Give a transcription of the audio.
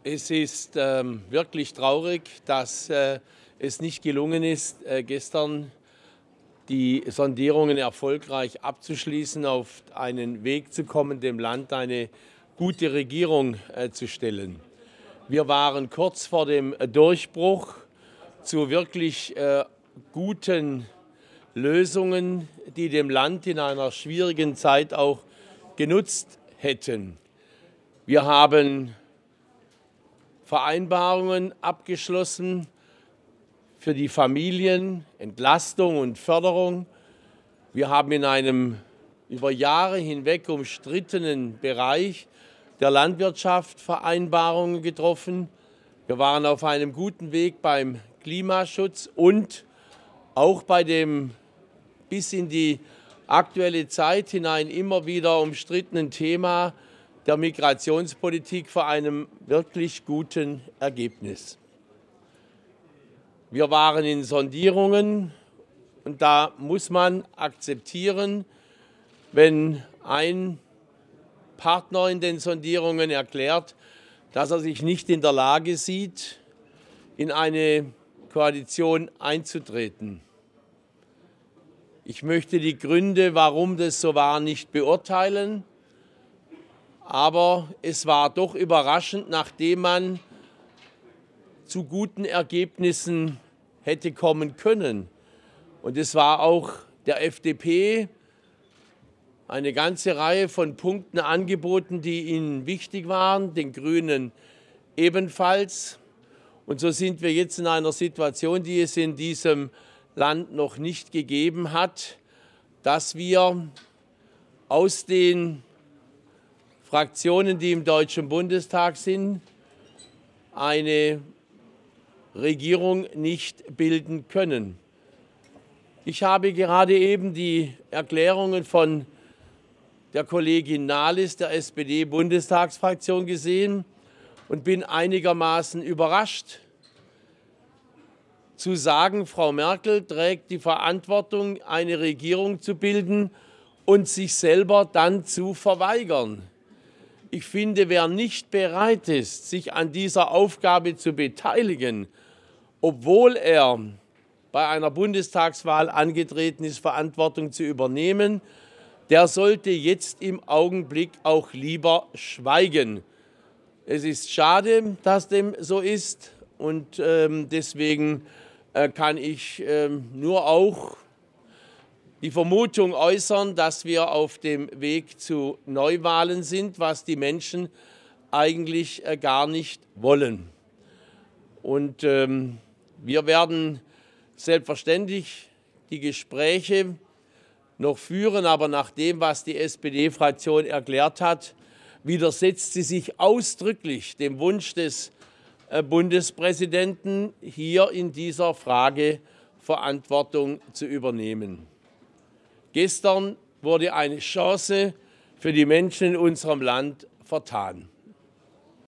Es ist wirklich traurig, dass es nicht gelungen ist, gestern die Sondierungen erfolgreich abzuschließen, auf einen Weg zu kommen, dem Land eine gute Regierung zu stellen. Wir waren kurz vor dem Durchbruch zu wirklich guten Lösungen, die dem Land in einer schwierigen Zeit auch genutzt hätten. Wir haben Vereinbarungen abgeschlossen für die Familien, Entlastung und Förderung. Wir haben in einem über Jahre hinweg umstrittenen Bereich der Landwirtschaft Vereinbarungen getroffen. Wir waren auf einem guten Weg beim Klimaschutz und auch bei dem bis in die aktuelle Zeit hinein immer wieder umstrittenen Thema der Migrationspolitik vor einem wirklich guten Ergebnis. Wir waren in Sondierungen und da muss man akzeptieren, wenn ein Partner in den Sondierungen erklärt, dass er sich nicht in der Lage sieht, in eine Koalition einzutreten. Ich möchte die Gründe, warum das so war, nicht beurteilen. Aber es war doch überraschend, nachdem man zu guten Ergebnissen hätte kommen können. Und es war auch der FDP eine ganze Reihe von Punkten angeboten, die ihnen wichtig waren, den Grünen ebenfalls. Und so sind wir jetzt in einer Situation, die es in diesem Land noch nicht gegeben hat, dass wir aus den Fraktionen, die im Deutschen Bundestag sind, eine Regierung nicht bilden können. Ich habe gerade eben die Erklärungen von der Kollegin Nahles der SPD-Bundestagsfraktion gesehen und bin einigermaßen überrascht zu sagen, Frau Merkel trägt die Verantwortung, eine Regierung zu bilden und sich selber dann zu verweigern. Ich finde, wer nicht bereit ist, sich an dieser Aufgabe zu beteiligen, obwohl er bei einer Bundestagswahl angetreten ist, Verantwortung zu übernehmen, der sollte jetzt im Augenblick auch lieber schweigen. Es ist schade, dass dem so ist und deswegen kann ich nur auch die Vermutung äußern, dass wir auf dem Weg zu Neuwahlen sind, was die Menschen eigentlich gar nicht wollen. Und wir werden selbstverständlich die Gespräche noch führen, aber nach dem, was die SPD-Fraktion erklärt hat, widersetzt sie sich ausdrücklich dem Wunsch des Bundespräsidenten, hier in dieser Frage Verantwortung zu übernehmen. Gestern wurde eine Chance für die Menschen in unserem Land vertan.